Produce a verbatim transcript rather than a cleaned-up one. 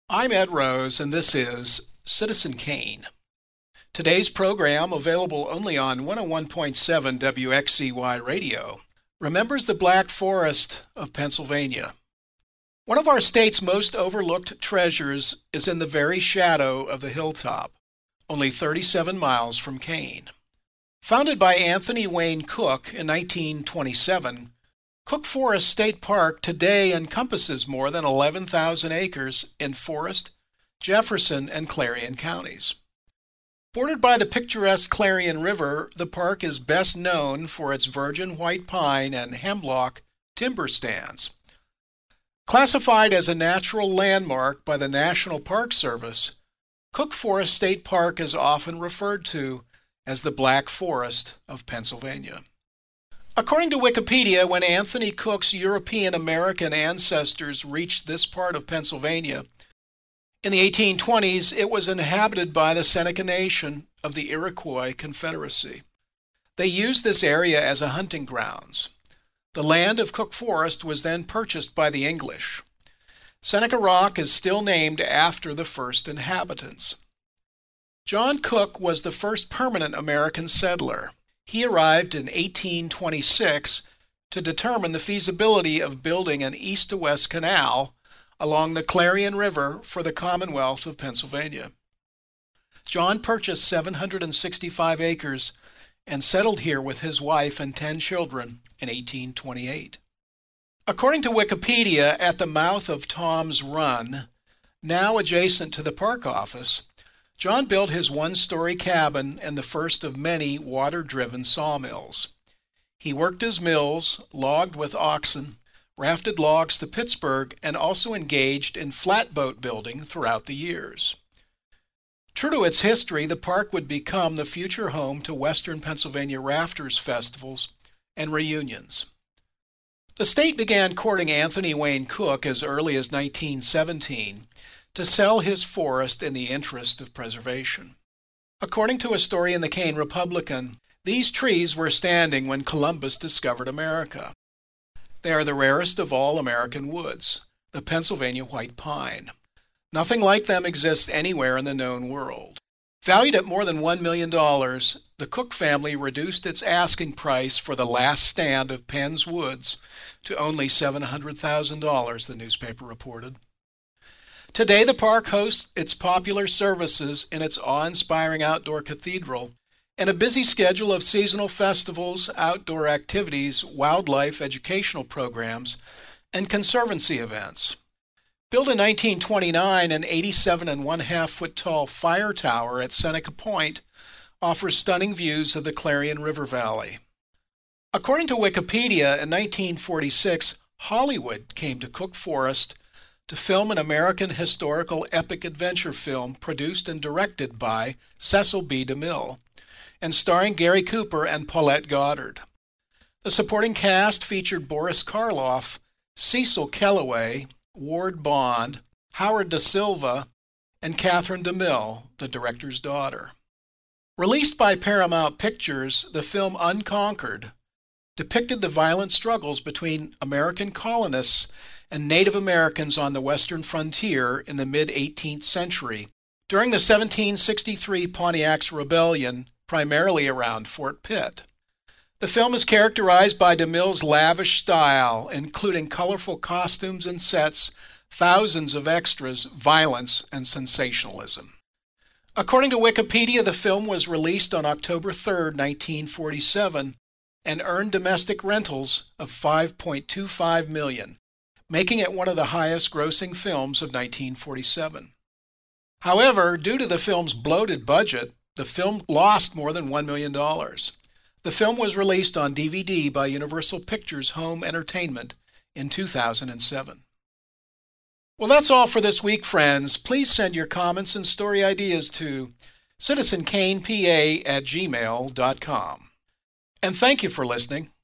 I'm Ed Rose, and this is Citizen Kane. Today's program, available only on one oh one point seven W X C Y Radio, remembers the Black Forest of Pennsylvania. One of our state's most overlooked treasures is in the very shadow of the hilltop, only thirty-seven miles from Kane. Founded by Anthony Wayne Cook in nineteen twenty-seven, Cook Forest State Park today encompasses more than eleven thousand acres in Forest, Jefferson, and Clarion counties. Bordered by the picturesque Clarion River, the park is best known for its virgin white pine and hemlock timber stands. Classified as a natural landmark by the National Park Service, Cook Forest State Park is often referred to as the Black Forest of Pennsylvania. According to Wikipedia, when Anthony Cook's European-American ancestors reached this part of Pennsylvania, in the eighteen twenties, it was inhabited by the Seneca Nation of the Iroquois Confederacy. They used this area as a hunting grounds. The land of Cook Forest was then purchased by the English. Seneca Rock is still named after the first inhabitants. John Cook was the first permanent American settler. He arrived in eighteen twenty-six to determine the feasibility of building an east-to-west canal along the Clarion River for the Commonwealth of Pennsylvania. John purchased seven hundred sixty-five acres and settled here with his wife and ten children in eighteen twenty-eight. According to Wikipedia, at the mouth of Tom's Run, now adjacent to the park office, John built his one-story cabin and the first of many water-driven sawmills. He worked his mills, logged with oxen, rafted logs to Pittsburgh, and also engaged in flatboat building throughout the years. True to its history, the park would become the future home to Western Pennsylvania rafters festivals and reunions. The state began courting Anthony Wayne Cook as early as nineteen seventeen to sell his forest in the interest of preservation. According to a story in the Kane Republican, these trees were standing when Columbus discovered America. They are the rarest of all American woods, the Pennsylvania white pine. Nothing like them exists anywhere in the known world. Valued at more than one million dollars, the Cook family reduced its asking price for the last stand of Penn's Woods to only seven hundred thousand dollars, the newspaper reported. Today, the park hosts its popular services in its awe-inspiring outdoor cathedral and a busy schedule of seasonal festivals, outdoor activities, wildlife educational programs, and conservancy events. Built in nineteen twenty-nine, an eighty-seven and one half foot tall fire tower at Seneca Point offers stunning views of the Clarion River Valley. According to Wikipedia, in nineteen forty-six, Hollywood came to Cook Forest to film an American historical epic adventure film produced and directed by Cecil B. DeMille and starring Gary Cooper and Paulette Goddard. The supporting cast featured Boris Karloff, Cecil Kellaway, Ward Bond, Howard Da Silva, and Catherine DeMille, the director's daughter. Released by Paramount Pictures, the film Unconquered depicted the violent struggles between American colonists and Native Americans on the western frontier in the mid-eighteenth century during the seventeen sixty-three Pontiac's Rebellion, primarily around Fort Pitt. The film is characterized by DeMille's lavish style, including colorful costumes and sets, thousands of extras, violence, and sensationalism. According to Wikipedia, the film was released on October third, nineteen forty-seven, and earned domestic rentals of five point two five million dollars, making it one of the highest-grossing films of nineteen forty-seven. However, due to the film's bloated budget, the film lost more than one million dollars. The film was released on D V D by Universal Pictures Home Entertainment in two thousand seven. Well, that's all for this week, friends. Please send your comments and story ideas to citizen kane p a at gmail dot com. And thank you for listening.